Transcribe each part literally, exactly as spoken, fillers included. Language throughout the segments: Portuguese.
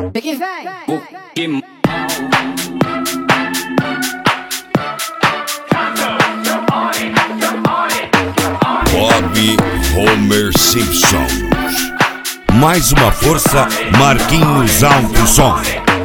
Vem, vem. Bob Homer Simpson. Mais uma força, Marquinhos Alto Som.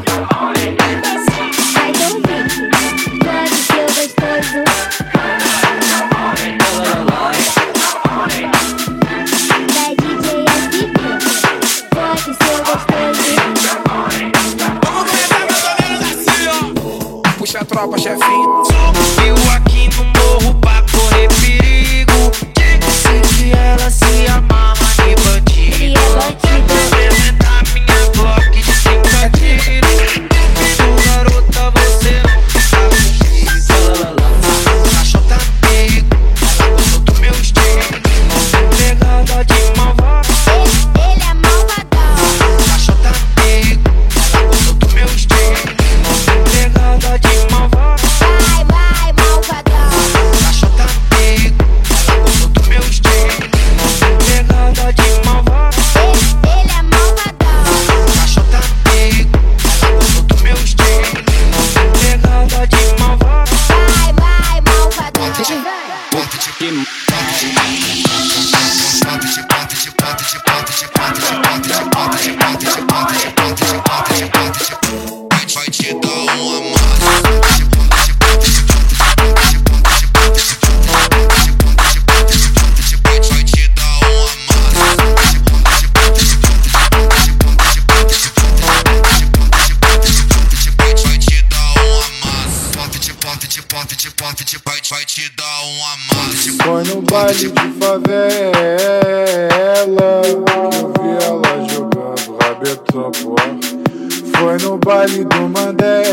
Puxa a tropa, chefinho. Subiu aqui no morro pra correr perigo. Sei que ela se amarra de bandido. Apresentar minha bloco de brincadinho. Tu garota, você não sabe comigo. Cachota amigo, ela gostou do meu estilo. Pegada de malvado. Ele é malvadão. Cachota amigo, ela gostou do meu estilo. Pegada de malvado. Vai, vai, malvadão. Cachota amigo, ela gostou do meu estilo. Pegada de malvado. Ele é malvadão. Cachota amigo, ela gostou do meu estilo. Pegada de malvado. Vai, vai, malvadão. Vai te dar uma massa. Vai te dar uma massa. Vai te dar uma massa. Vai te dar uma massa. Foi no baile de favela eu vi ela jogando rabetão, pô. Foi no baile do Mandela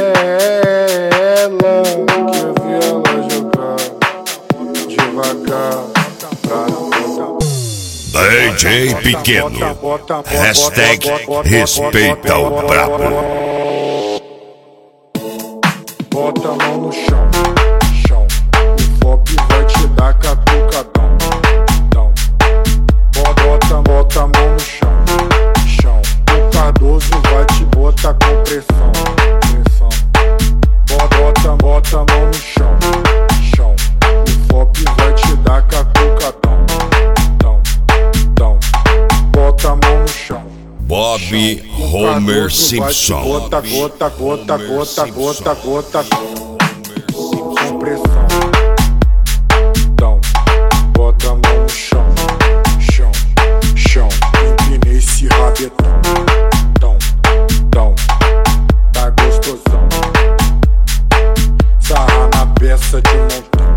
que eu vi ela jogar devagar pra botar. D J Pequeno. Hashtag respeita o brabo. Bota a mão no chão, chão. O pop vai te dar catucadão, dão. Bota, bota a mão no chão, chão. O Cardoso vai te botar com pressão, pressão. Bota, bota a mão no chão, chão. O pop vai te dar catucadão, dão, dão. Bota a mão no chão. Bob Homer Simpson. Gota, gota, gota, gota, gota, gota, com pressão. Dão, bota a mão no chão, chão, chão. Empina esse rabetão. Dão, dão, tá gostosão. Sarra na peça de montão.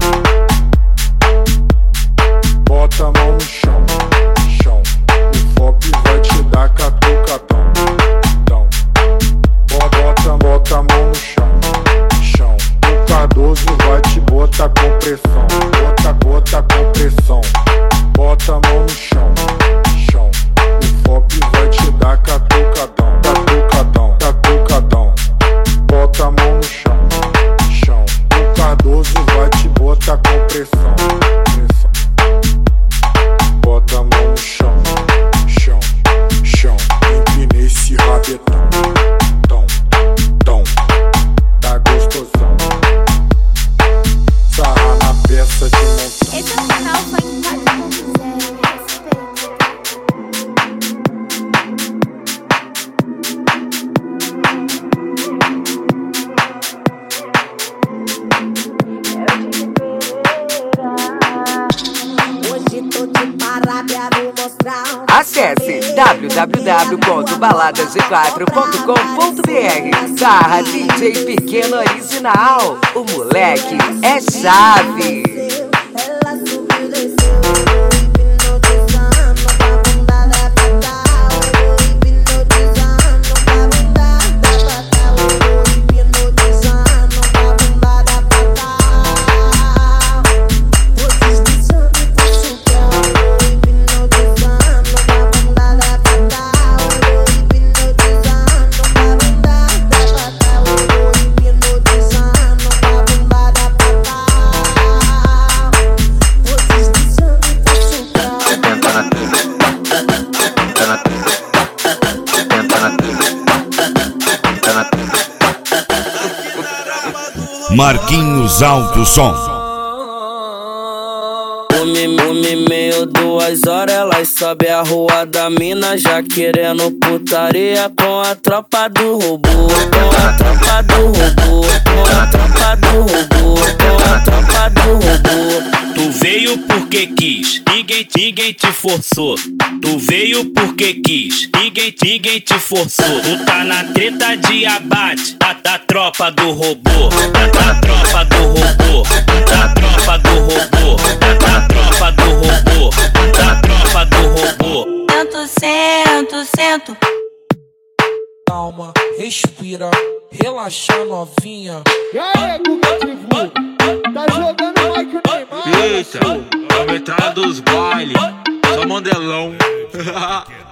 Bota a mão no chão, chão. O pop vai te dar catucadão. Dão, bota, bota a mão no chão, chão. O Cardoso vai te botar com pressão. Bota, bota com pressão. Bota a mão no chão, chão. O pop vai te dar catucadão. Catucadão, catucadão. Bota a mão no chão, chão. O Cardoso vai te botar com pressão. Pressão. Bota a mão no chão, chão, chão. Empina esse rabetão. Tom, tom, tá gostosão. Sarra na peça de montão. Esse é o canal Funk quatro ponto zero. Hoje tô de parábia, vou mostrar um. Acesse w w w ponto baladas g quatro ponto com ponto b r barra D J Pequeno Original. O moleque é chave. Ela subiu, desceu, hipnotizando, com a bunda da bata. Hipnotizando, com a bunda da bata. Hipnotizando, com a bunda da bata. Vou deslizando e vou chupando. Hipnotizando, com a bunda da bata. Hipnotizando, com a bunda da bata. Hipnotizando, com a bunda da bata. Marquinhos Alto Som. Um e meio, duas horas, elas sobe a rua da mina, já querendo putaria com a tropa do robô, com a tropa do robô, com a tropa do robô, com a tropa do robô. Tu veio porque quis, ninguém, ninguém te forçou. Tu veio porque quis, ninguém, ninguém te forçou. Tu tá na treta de abate da, da tropa do robô, da, da tropa do robô, da tropa do robô, da, da tropa do robô, da tropa do robô. Sento, sento, sento. Calma, respira, relaxa novinha. E aí, Guga, tá jogando like o Neymar? Eita, a metade dos bailes, só mandelão.